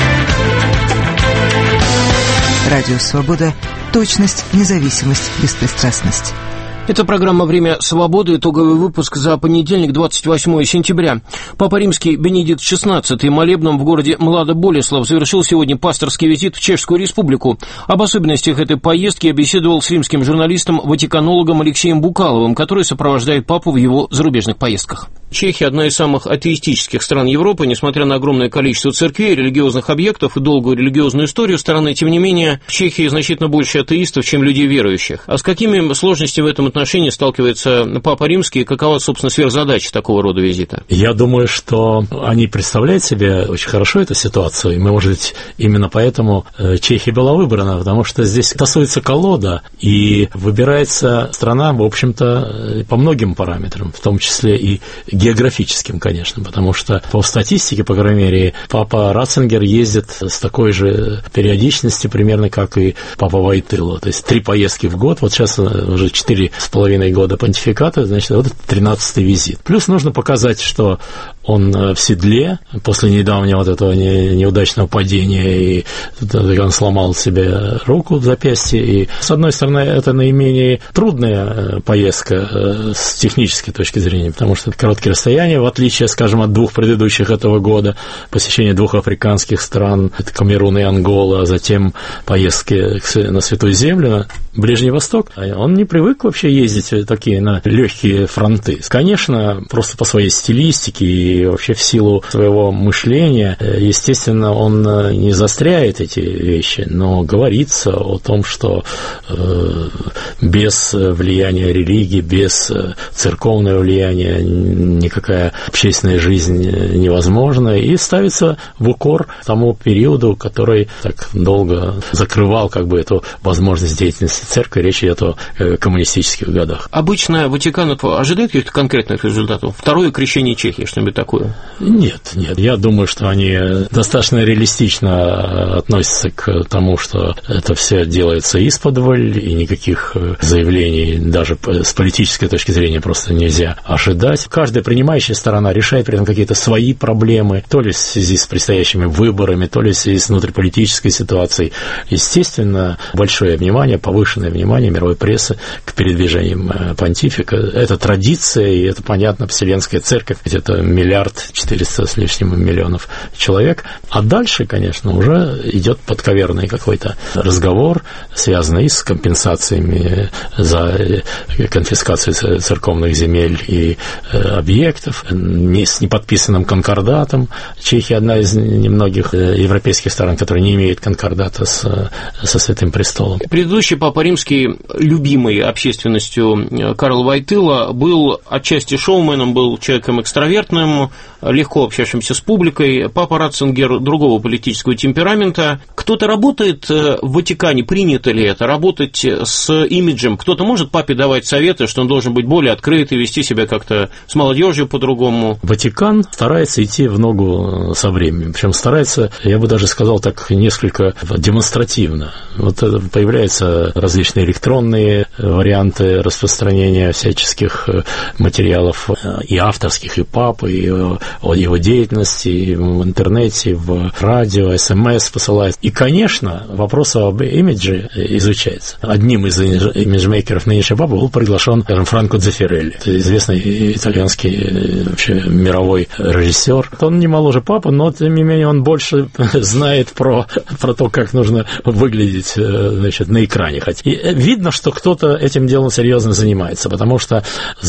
R: Радио «Свобода». Точность, независимость, беспристрастность.
C: Это программа «Время свободы», итоговый выпуск за понедельник, двадцать восьмое сентября. Папа Римский Бенедикт шестнадцатый молебном в городе Младо-Болеслав завершил сегодня пасторский визит в Чешскую Республику. Об особенностях этой поездки я беседовал с римским журналистом-ватиканологом Алексеем Букаловым, который сопровождает папу в его зарубежных поездках. Чехия – одна из самых атеистических стран Европы, несмотря на огромное количество церквей, религиозных объектов и долгую религиозную историю страны, тем не менее, в Чехии значительно больше атеистов, чем людей верующих. А с какими сложностями в этом отношении сталкивается Папа Римский и какова, собственно, сверхзадача такого рода визита?
D: Я думаю, что они представляют себе очень хорошо эту ситуацию, и, может быть, именно поэтому Чехия была выбрана, потому что здесь тасуется колода, и выбирается страна, в общем-то, по многим параметрам, в том числе и географическим, конечно, потому что по статистике, по крайней мере, папа Ратцингер ездит с такой же периодичностью примерно, как и папа Войтыла, то есть три поездки в год, вот сейчас уже четыре с половиной года понтификата, значит, вот тринадцатый визит. Плюс нужно показать, что он в седле после недавнего вот этого неудачного падения, и он сломал себе руку в запястье, и, с одной стороны, это наименее трудная поездка с технической точки зрения, потому что это короткие расстояния, в отличие, скажем, от двух предыдущих этого года, посещение двух африканских стран, это Камерун и Ангола, а затем поездки на Святую Землю, на Ближний Восток. Он не привык вообще ездить такие на легкие фронты. Конечно, просто по своей стилистике и вообще в силу своего мышления, естественно, он не застряет эти вещи, но говорится о том, что э, без влияния религии, без церковного влияния никакая общественная жизнь невозможна, и ставится в укор тому периоду, который так долго закрывал как бы эту возможность деятельности церкви. Речь идет о коммунистических годах.
C: Обычно Ватикан ожидает каких-то конкретных результатов? Второе крещение Чехии, что-нибудь такое?
D: Нет, нет. Я думаю, что они достаточно реалистично относятся к тому, что это все делается исподволь, и никаких заявлений даже с политической точки зрения просто нельзя ожидать. Каждая принимающая сторона решает при этом какие-то свои проблемы, то ли в связи с предстоящими выборами, то ли в связи с внутриполитической ситуацией. Естественно, большое внимание, повышенное внимание мировой прессы к передвижениям понтифика. Это традиция, и это, понятно, Вселенская Церковь, ведь это миллиард четыреста с лишним миллионов человек. А дальше, конечно, уже идет подковерный какой-то разговор, связанный с компенсациями за конфискацию церковных земель и объектов, не с неподписанным конкордатом. Чехия одна из немногих европейских стран, которая не имеет конкордата с, со Святым Престолом.
C: Предыдущий Папа Римский, любимый общественностью Карл Войтыла, был отчасти шоуменом, был человеком экстравертным, легко общающимся с публикой. Папа Ратцингер другого политического темперамента. Кто-то работает в Ватикане, принято ли это, работать с имиджем? Кто-то может папе давать советы, что он должен быть более открыт и вести себя как-то с молодежью по-другому?
D: Ватикан старается идти в ногу со временем. Причем старается, я бы даже сказал так, несколько демонстративно. Вот появляются различные электронные варианты распространения всяческих материалов, и авторских, и папы, и о его деятельности, и в интернете, в радио, СМС посылает. И, конечно, вопрос об имидже изучается. Одним из имиджмейкеров нынешнего папы был приглашен, скажем, Франко Дзеффирелли. Это известный итальянский вообще мировой режиссер. Он не моложе папы, но, тем не менее, он больше знает про, про то, как нужно выглядеть, значит, на экране. И видно, что кто-то этим делом серьезно занимается, потому что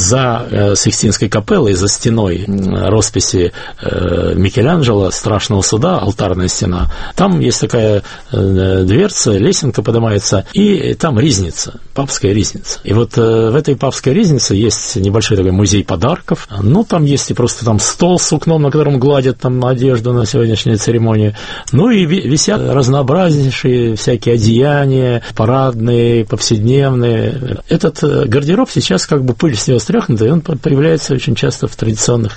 D: за Сикстинской капеллой, за стеной росписи Микеланджело «Страшного суда», алтарная стена, там есть такая дверца, лесенка поднимается, и там ризница, папская ризница. И вот в этой папской ризнице есть небольшой такой музей подарков. Ну, там есть и просто там стол с сукном, на котором гладят там одежду на сегодняшнюю церемонию. Ну, и висят разнообразнейшие всякие одеяния, парадные, повседневные. Этот гардероб сейчас как бы пыль с него стряхнута, и он появляется очень часто в традиционных каких-то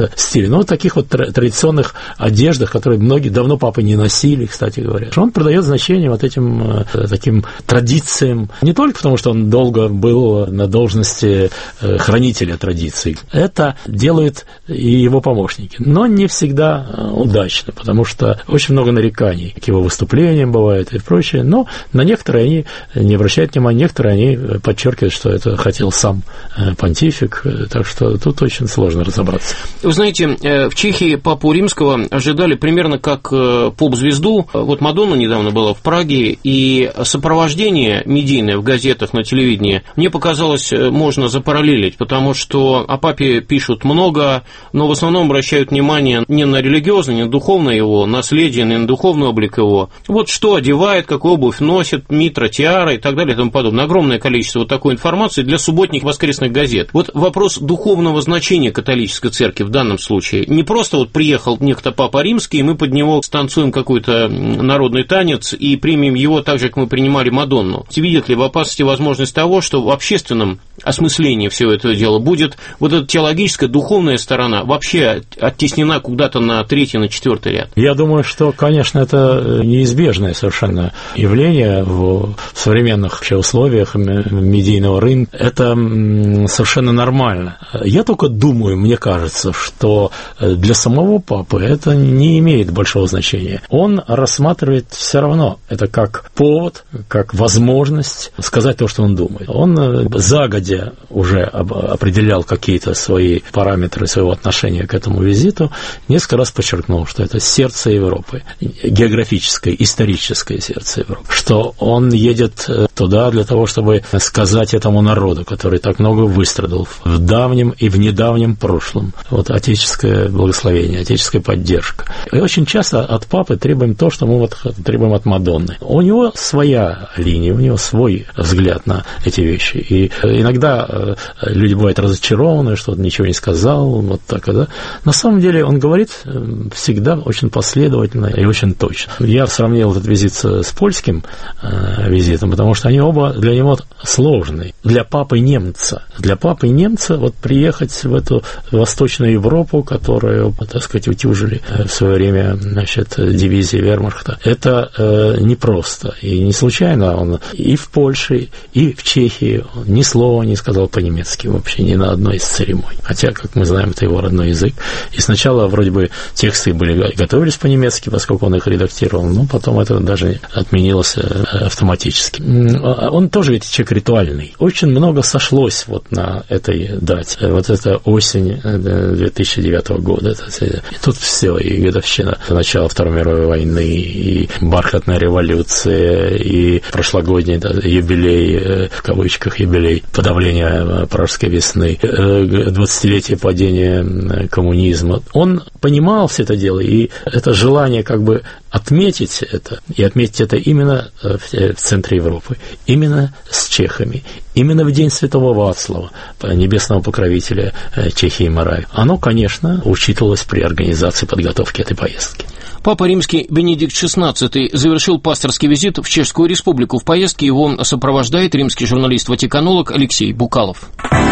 D: стиле. Ну, вот таких вот традиционных одеждах, которые многие давно папы не носили, кстати говоря. Он придает значение вот этим таким традициям, не только потому, что он долго был на должности хранителя традиций. Это делают и его помощники, но не всегда удачно, потому что очень много нареканий к его выступлениям бывает и прочее, но на некоторые они не обращают внимания, некоторые они подчеркивают, что это хотел сам понтифик, так что тут очень сложно разобраться.
C: Вы знаете, в Чехии папу Римского ожидали примерно как поп-звезду. Вот Мадонна недавно была в Праге, и сопровождение медийное в газетах, на телевидении, мне показалось, можно запараллелить, потому что о папе пишут много, но в основном обращают внимание не на религиозное, не на духовное его наследие, не на духовный облик его. Вот что одевает, какую обувь носит, митра, тиара и так далее и тому подобное. Огромное количество вот такой информации для субботних воскресных газет. Вот вопрос духовного значения католической церкви в данном случае. Не просто вот приехал некто папа Римский, и мы под него станцуем какой-то народный танец и примем его так же, как мы принимали Мадонну. Видит ли в опасности возможность того, что в общественном осмыслении всего этого дела будет вот эта теологическая, духовная сторона вообще оттеснена куда-то на третий, на четвертый ряд?
D: Я думаю, что, конечно, это неизбежное совершенно явление в современных вообще условиях медийного рынка. Это совершенно нормально. Я только думаю, мне кажется, что для самого папы это не имеет большого значения. Он рассматривает все равно это как повод, как возможность сказать то, что он думает. Он загодя уже определял какие-то свои параметры своего отношения к этому визиту, несколько раз подчеркнул, что это сердце Европы, географическое, историческое сердце Европы, что он едет туда для того, чтобы сказать этому народу, который так много выстрадал в давнем и в недавнем прошлом. Вот отеческое благословение, отеческая поддержка. И очень часто от папы требуем то, что мы вот требуем от Мадонны. У него своя линия, у него свой взгляд на эти вещи. И иногда люди бывают разочарованы, что он ничего не сказал, вот так, да. На самом деле он говорит всегда очень последовательно и очень точно. Я сравнил этот визит с польским визитом, потому что они оба для него сложные. Для папы немца. Для папы немца вот приехать в эту Восточную Европу, которую, так сказать, утюжили в свое время, значит, дивизии вермахта, это э, непросто. И не случайно он и в Польше, и в Чехии ни слова не сказал по-немецки вообще ни на одной из церемоний. Хотя, как мы знаем, это его родной язык. И сначала вроде бы тексты были, готовились по-немецки, поскольку он их редактировал, но потом это даже отменилось автоматически. Он тоже ведь человек ритуальный. Очень много сошлось вот на этой дате. Вот это осень две тысячи девятого года. И тут все, и годовщина начала Второй мировой войны, и бархатная революция, и прошлогодний да, юбилей, в кавычках юбилей, подавления Пражской весны, двадцатилетие падения коммунизма. Он понимал все это дело, и это желание как бы отметить это, и отметить это именно в центре Европы, именно с чехами, именно в день Святого Вацлава, небесного покровителя Чехии и Моравии. Оно, конечно, учитывалось при организации подготовки этой поездки.
C: Папа Римский Бенедикт шестнадцатый завершил пасторский визит в Чешскую Республику. В поездке его сопровождает римский журналист-ватиканолог Алексей Букалов.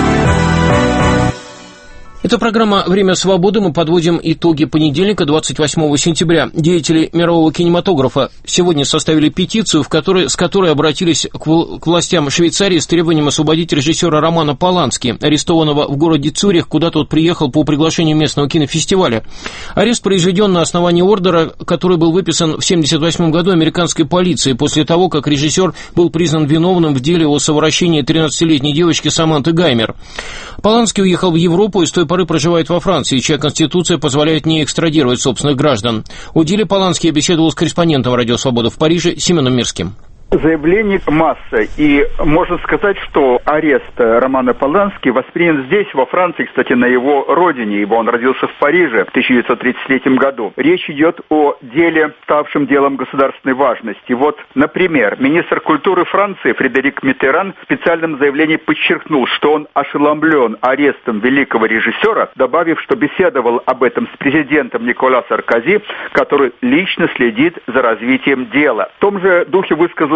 C: Это программа «Время свободы». Мы подводим итоги понедельника, двадцать восьмого сентября. Деятели мирового кинематографа сегодня составили петицию, в которой, с которой обратились к, к властям Швейцарии с требованием освободить режиссера Романа Полански, арестованного в городе Цюрих, куда тот приехал по приглашению местного кинофестиваля. Арест произведен на основании ордера, который был выписан в семьдесят восьмом году американской полицией после того, как режиссер был признан виновным в деле о совращении тринадцатилетней девочки Саманты Гаймер. Полански уехал в Европу и с той поры проживает во Франции, чья конституция позволяет не экстрадировать собственных граждан. О деле Полански я беседовал с корреспондентом «Радио Свобода» в Париже Семеном Мирским.
A: Заявлений масса, и можно сказать, что арест Романа Полански воспринят здесь, во Франции, кстати, на его родине, ибо он родился в Париже в тысяча девятьсот тридцать третьем году. Речь идет о деле, ставшем делом государственной важности. Вот, например, министр культуры Франции Фредерик Миттеран в специальном заявлении подчеркнул, что он ошеломлен арестом великого режиссера, добавив, что беседовал об этом с президентом Николя Саркози, который лично следит за развитием дела. В том же духе высказал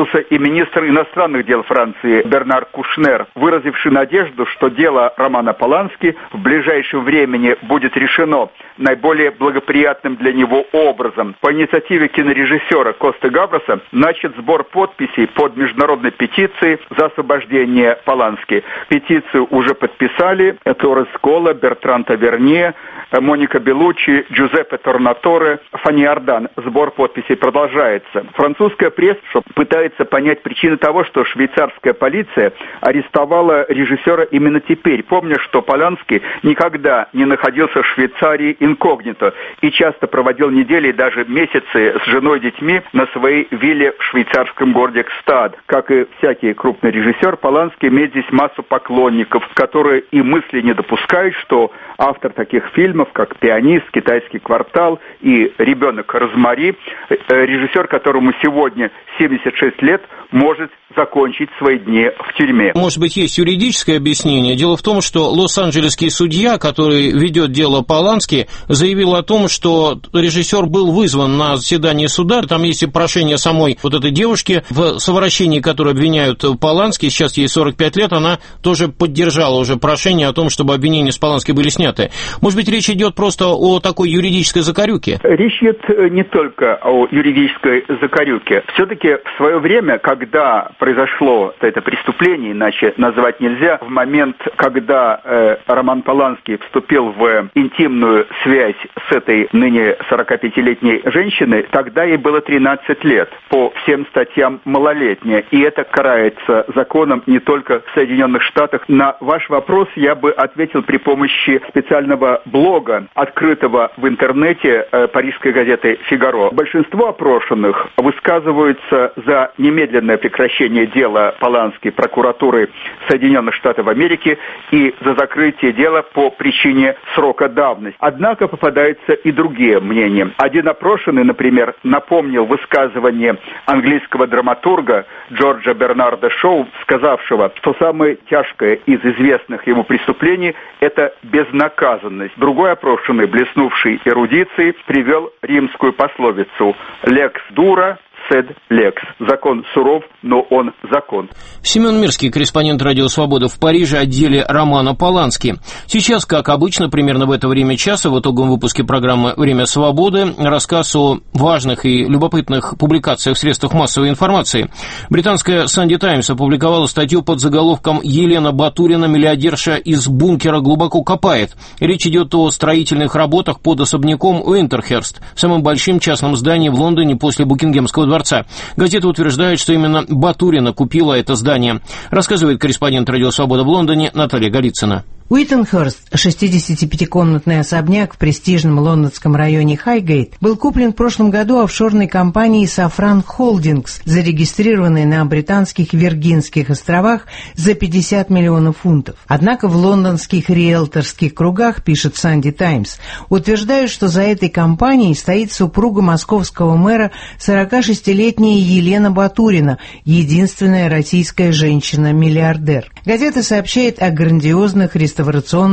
A: высказался и министр иностранных дел Франции Бернар Кушнер, выразивший надежду, что дело Романа Полански в ближайшем времени будет решено наиболее благоприятным для него образом. По инициативе кинорежиссера Косты Гавроса начат сбор подписей под международной петицией за освобождение Полански. Петицию уже подписали Торрес Кола, Бертран Таверне, Моника Белуччи, Джузеппе Торнаторе, Фанни Ардан. Сбор подписей продолжается. Французская пресса пытается понять причины того, что швейцарская полиция арестовала режиссера именно теперь, помня, что Полански никогда не находился в Швейцарии инкогнито и часто проводил недели и даже месяцы с женой и детьми на своей вилле в швейцарском городе Гстад. Как и всякий крупный режиссер, Полански имеет здесь массу поклонников, которые и мысли не допускают, что автор таких фильмов, как «Пианист», «Китайский квартал» и «Ребенок Розмари», режиссер, которому сегодня семьдесят шесть лет, может закончить свои дни в тюрьме.
C: Может быть, есть юридическое объяснение. Дело в том, что лос-анджелесский судья, который ведет дело Полански, заявил о том, что режиссер был вызван на заседание суда. Там есть и прошение самой вот этой девушки, в совращении которой обвиняют Полански. Сейчас ей сорок пять лет, она тоже поддержала уже прошение о том, чтобы обвинения с Полански были сняты. Может быть, речь идет просто о такой юридической закорюке?
A: Речь идет не только о юридической закорюке. Все-таки в свое время, когда произошло это преступление, иначе назвать нельзя, в момент, когда э, Роман Полански вступил в интимную связь с этой ныне сорокапятилетней женщиной, тогда ей было тринадцать лет, по всем статьям малолетняя, и это карается законом не только в Соединенных Штатах. На ваш вопрос я бы ответил при помощи специального блога, открытого в интернете э, парижской газеты «Фигаро». Большинство опрошенных высказываются за немедленное прекращение дела Полански прокуратуры Соединенных Штатов Америки и за закрытие дела по причине срока давности. Однако попадаются и другие мнения. Один опрошенный, например, напомнил высказывание английского драматурга Джорджа Бернарда Шоу, сказавшего, что самое тяжкое из известных ему преступлений – это безнаказанность. Другой опрошенный, блеснувший эрудицией, привел римскую пословицу «Lex dura, sed lex». Закон суров, но он закон.
C: Семен Мирский, корреспондент «Радио Свобода» в Париже о деле Романа Полански. Сейчас, как обычно, примерно в это время часа, в итоговом выпуске программы «Время свободы», рассказ о важных и любопытных публикациях в средствах массовой информации. Британская «Санди Таймс» опубликовала статью под заголовком «Елена Батурина, миллиардерша из бункера, глубоко копает». Речь идет о строительных работах под особняком Уинтерхерст, самым большим частным зданием в Лондоне после Букингемского дворца. Газета утверждает, что именно Батурина купила это здание. Рассказывает корреспондент «Радио Свобода» в Лондоне Наталья Голицына.
E: Уитенхерст, шестидесятипятикомнатный особняк в престижном лондонском районе Хайгейт, был куплен в прошлом году офшорной компанией Safran Holdings, зарегистрированной на британских Виргинских островах за пятьдесят миллионов фунтов. Однако в лондонских риэлторских кругах, пишет Санди Таймс, утверждают, что за этой компанией стоит супруга московского мэра сорокашестилетняя Елена Батурина, единственная российская женщина-миллиардер. Газета сообщает о грандиозных реставрационных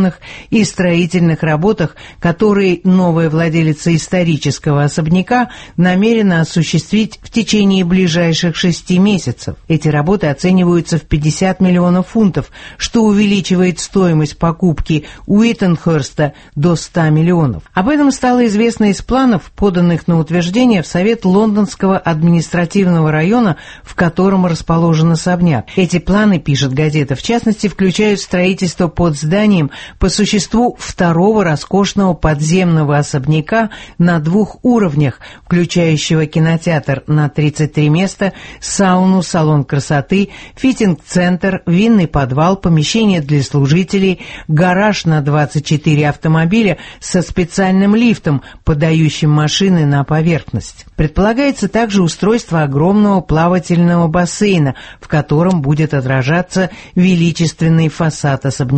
E: и строительных работах, которые новая владелица исторического особняка намерена осуществить в течение ближайших шести месяцев. Эти работы оцениваются в пятьдесят миллионов фунтов, что увеличивает стоимость покупки Уитенхерста до ста миллионов. Об этом стало известно из планов, поданных на утверждение в Совет Лондонского административного района, в котором расположен особняк. Эти планы, пишет газета, в частности, включают строительство под зданием по существу второго роскошного подземного особняка на двух уровнях, включающего кинотеатр на тридцать три места, сауну, салон красоты, фитинг-центр, винный подвал, помещение для служителей, гараж на двадцать четыре автомобиля со специальным лифтом, подающим машины на поверхность. Предполагается также устройство огромного плавательного бассейна, в котором будет отражаться величественный фасад особняка.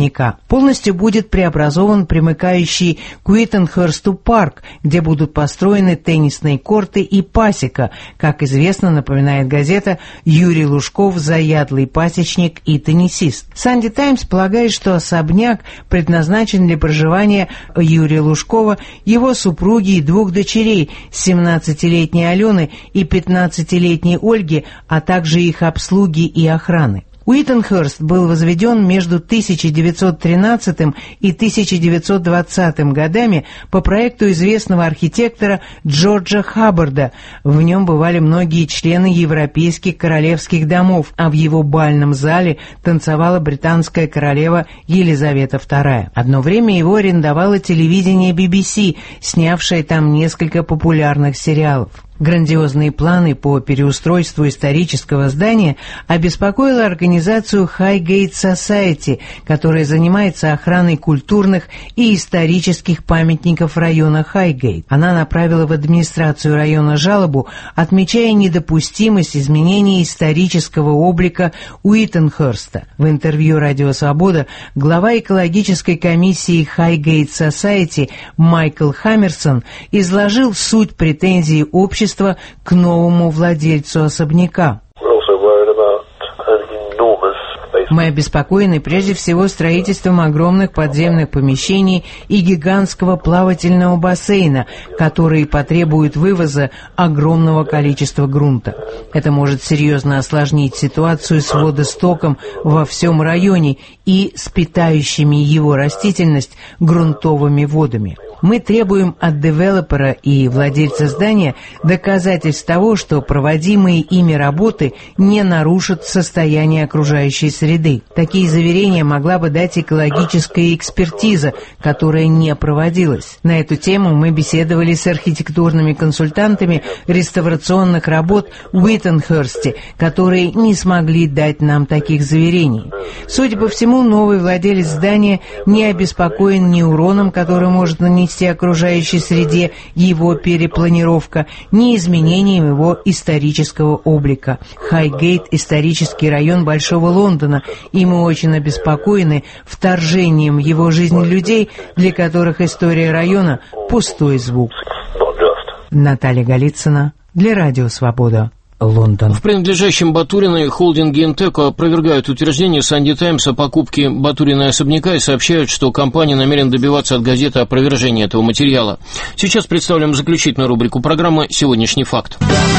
E: полностью будет преобразован примыкающий к Уиттенхерсту парк, где будут построены теннисные корты и пасека. Как известно, напоминает газета, Юрий Лужков – заядлый пасечник и теннисист. «Санди Таймс» полагает, что особняк предназначен для проживания Юрия Лужкова, его супруги и двух дочерей – семнадцатилетней Алены и пятнадцатилетней Ольги, а также их обслуги и охраны. Уиттенхерст был возведен между тысяча девятьсот тринадцатым и тысяча девятьсот двадцатым годами по проекту известного архитектора Джорджа Хаббарда. В нем бывали многие члены европейских королевских домов, а в его бальном зале танцевала британская королева Елизавета вторая. Одно время его арендовало телевидение би би си, снявшее там несколько популярных сериалов. Грандиозные планы по переустройству исторического здания обеспокоила организацию Highgate Society, которая занимается охраной культурных и исторических памятников района Хайгейт. Она направила в администрацию района жалобу, отмечая недопустимость изменения исторического облика Уиттенхерста. В интервью «Радио Свобода» глава экологической комиссии Highgate Society Майкл Хаммерсон изложил суть претензий общества к новому владельцу особняка. Мы обеспокоены прежде всего строительством огромных подземных помещений и гигантского плавательного бассейна, которые потребуют вывоза огромного количества грунта. Это может серьезно осложнить ситуацию с водостоком во всем районе и с питающими его растительность грунтовыми водами. Мы требуем от девелопера и владельца здания доказательств того, что проводимые ими работы не нарушат состояние окружающей среды. Такие заверения могла бы дать экологическая экспертиза, которая не проводилась. На эту тему мы беседовали с архитектурными консультантами реставрационных работ в Уиттенхерсте, которые не смогли дать нам таких заверений. Судя по всему, новый владелец здания не обеспокоен ни уроном, который может нанести окружающей среде его перепланировка, ни изменением его исторического облика. Хайгейт – исторический район Большого Лондона, и мы очень обеспокоены вторжением в его жизнь людей, для которых история района – пустой звук. Наталья Голицына для Радио Свобода. Лондон.
C: В принадлежащем Батуриной холдинге «Интеко» опровергают утверждение «Санди Таймс» о покупке Батуриной особняка и сообщают, что компания намерена добиваться от газеты опровержения этого материала. Сейчас представляем заключительную рубрику программы «Сегодняшний факт».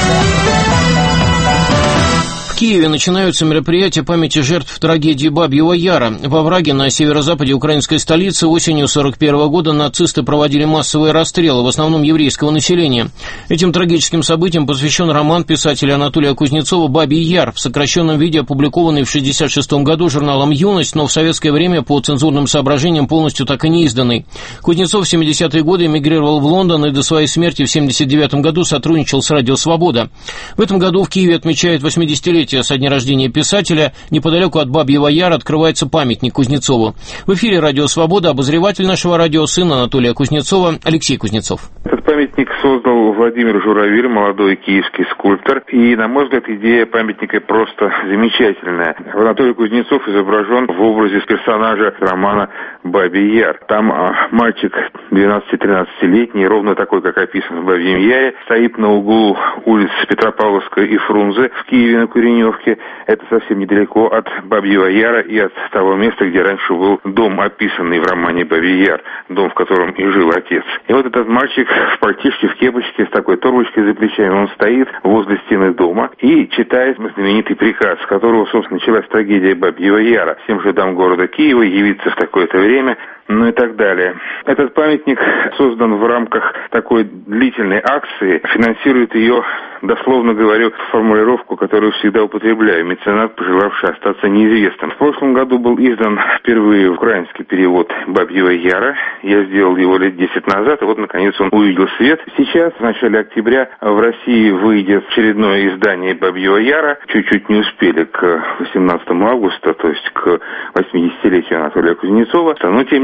C: В Киеве начинаются мероприятия памяти жертв трагедии Бабьего Яра. Во овраге на северо-западе украинской столицы осенью сорок первого года нацисты проводили массовые расстрелы, в основном еврейского населения. Этим трагическим событиям посвящен роман писателя Анатолия Кузнецова «Бабий Яр», в сокращенном виде опубликованный в шестьдесят шестом году журналом «Юность», но в советское время по цензурным соображениям полностью так и не изданный. Кузнецов в семидесятые годы эмигрировал в Лондон и до своей смерти в семьдесят девятом году сотрудничал с «Радио Свобода». В этом году в Киеве отмечают восьмидесятилетие со дня рождения писателя. Неподалеку от Бабьего Яра открывается памятник Кузнецову. В эфире «Радио Свобода» обозреватель нашего радио, сын Анатолия Кузнецова, Алексей Кузнецов.
J: Этот памятник создал Владимир Журавель, молодой киевский скульптор. И, на мой взгляд, идея памятника просто замечательная. Анатолий Кузнецов изображен в образе персонажа романа «Бабий Яр». Там а, мальчик двенадцати-тринадцатилетний, ровно такой, как описан в «Бабьем Яре», стоит на углу улиц Петропавловской и Фрунзе в Киеве на Куреневке. Это совсем недалеко от Бабьего Яра и от того места, где раньше был дом, описанный в романе «Бабий Яр», дом, в котором и жил отец. И вот этот мальчик в пальтишке, в кепочке, с такой торбочкой за плечами, он стоит возле стены дома и читает знаменитый приказ, с которого, собственно, началась трагедия Бабьего Яра. Всем жидам города Киева явиться в такое-то время, ну и так далее. Этот памятник создан в рамках такой длительной акции, финансирует ее, дословно говорю, формулировку, которую всегда употребляю, меценат, пожелавший остаться неизвестным. В прошлом году был издан впервые украинский перевод «Бабьего Яра». Я сделал его лет десять назад, и вот, наконец, он увидел свет. Сейчас, в начале октября, в России выйдет очередное издание «Бабьего Яра». Чуть-чуть не успели к восемнадцатому августа, то есть к восьмидесятилетию Анатолия Кузнецова. Но, тем не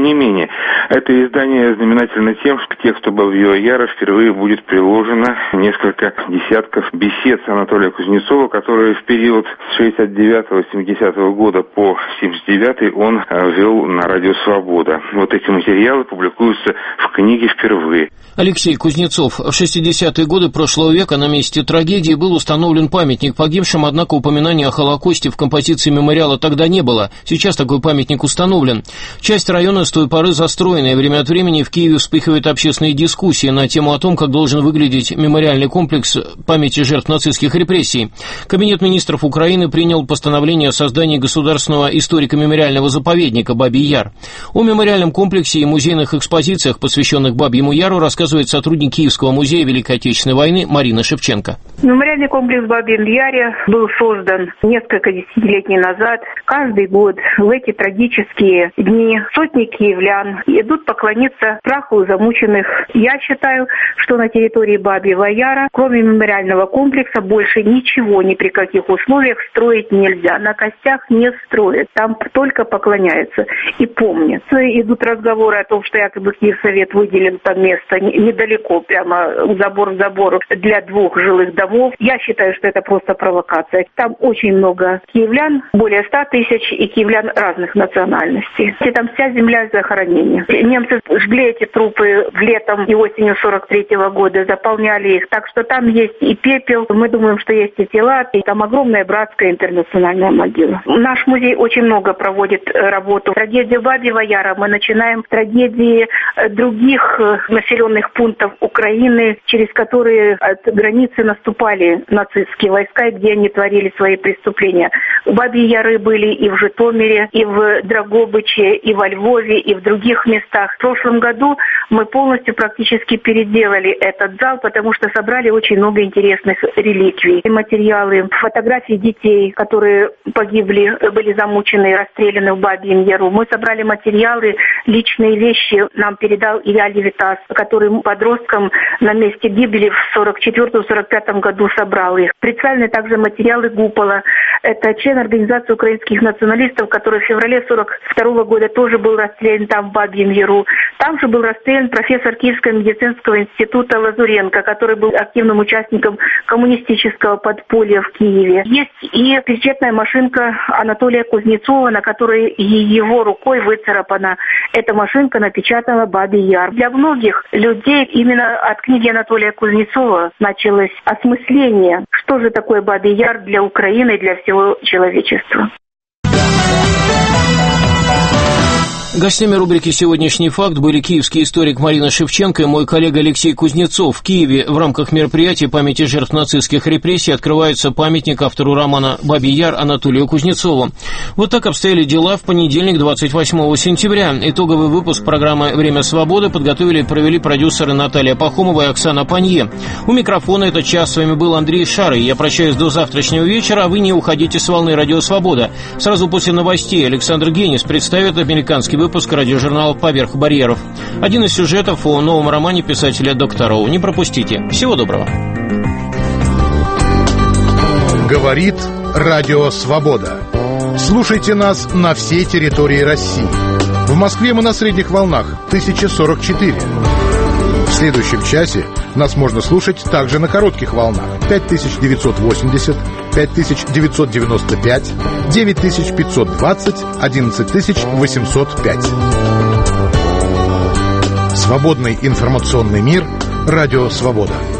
G: не менее, это издание знаменательно тем, что к тексту Бабьего Яра впервые будет приложено несколько десятков бесед Анатолия Кузнецова, которые в период с шестьдесят девятого — семидесятого года по семьдесят девятый он вел на радио «Свобода». Вот эти материалы публикуются в книге впервые.
C: Алексей Кузнецов. В шестидесятые годы прошлого века на месте трагедии был установлен памятник погибшим, однако упоминания о Холокосте в композиции мемориала тогда не было. Сейчас такой памятник установлен. Часть района с той поры застроена, и время от времени в Киеве вспыхивают общественные дискуссии на тему о том, как должен выглядеть мемориальный комплекс памяти жертв нацистских репрессий. Кабинет министров Украины принял постановление о создании государственного историко-мемориального заповедника Бабий Яр. О мемориальном комплексе и музейных экспозициях, посвященных Бабьему Яру, рассказывает сотрудник Киевского музея Великой Отечественной войны Марина Шевченко.
V: Мемориальный комплекс в Бабьем Яре был создан несколько десятилетий назад. Каждый год в эти трагические дни сотни киевлян идут поклониться праху замученных. Я считаю, что на территории Бабьего Яра, кроме мемориального комплекса, больше ничего ни при каких условиях строить нельзя. На костях не строят, там только поклоняются и помнят. Идут разговоры о том, что якобы Киевсовет выделил там место недалеко, прямо забор в забор для двух жилых домов. Я считаю, что это просто провокация. Там очень много киевлян, более ста тысяч, и киевлян разных национальностей. И там вся земля захоронения. Немцы жгли эти трупы летом и осенью сорок третьего года, заполняли их. Так что там есть и пепел, мы думаем, что есть и тела, и там огромная братская интернациональная могила. Наш музей очень много проводит работу. Трагедия Бабьего Яра мы начинаем с трагедии других населенных пунктов Украины, через которые от границы наступали нацистские войска, и где они творили свои преступления. Бабьи Яры были и в Житомире, и в Драгобыче, и во Львове, и в других местах. В прошлом году мы полностью практически переделали этот зал, потому что собрали очень много интересных реликвий. Материалы, фотографии детей, которые погибли, были замучены и расстреляны в Бабьем Яру. Мы собрали материалы, личные вещи нам передал Илья Левитас, который подросткам на месте гибели в сорок четвёртом — сорок пятом году собрал их. Представлены также материалы Гупола. Это член организации украинских националистов, который в феврале сорок второго года тоже был расстрелян там в Бабьем Яру. Там же был расстрелян профессор Киевского медицинского института Лазуренко, который был активным участником коммунистического подполья в Киеве. Есть и печатная машинка Анатолия Кузнецова, на которой его рукой выцарапана. Эта машинка напечатала Бабий Яр. Для многих людей именно от книги Анатолия Кузнецова началось осмысление, что же такое Бабий Яр для Украины и для всего человечества.
C: Гостями рубрики «Сегодняшний факт» были киевский историк Марина Шевченко и мой коллега Алексей Кузнецов. В Киеве в рамках мероприятия памяти жертв нацистских репрессий открывается памятник автору романа «Бабий Яр» Анатолию Кузнецову. Вот так обстояли дела в понедельник, двадцать восьмого сентября. Итоговый выпуск программы «Время свободы» подготовили и провели продюсеры Наталья Пахомова и Оксана Панье. У микрофона этот час с вами был Андрей Шарый. Я прощаюсь до завтрашнего вечера, а вы не уходите с волны «Радио Свобода». Сразу после новостей Александр Генис представит американский выпуск радиожурнала «Поверх барьеров». Один из сюжетов о новом романе писателя доктора Роу. Не пропустите. Всего доброго.
W: Говорит Радио Свобода. Слушайте нас на всей территории России. В Москве мы на средних волнах тысяча сорок четыре. В следующем часе нас можно слушать также на коротких волнах пять тысяч девятьсот восемьдесят, пять тысяч девятьсот девяносто пять, девять тысяч пятьсот двадцать, одиннадцать тысяч восемьсот пять. Свободный информационный мир. Радио Свобода.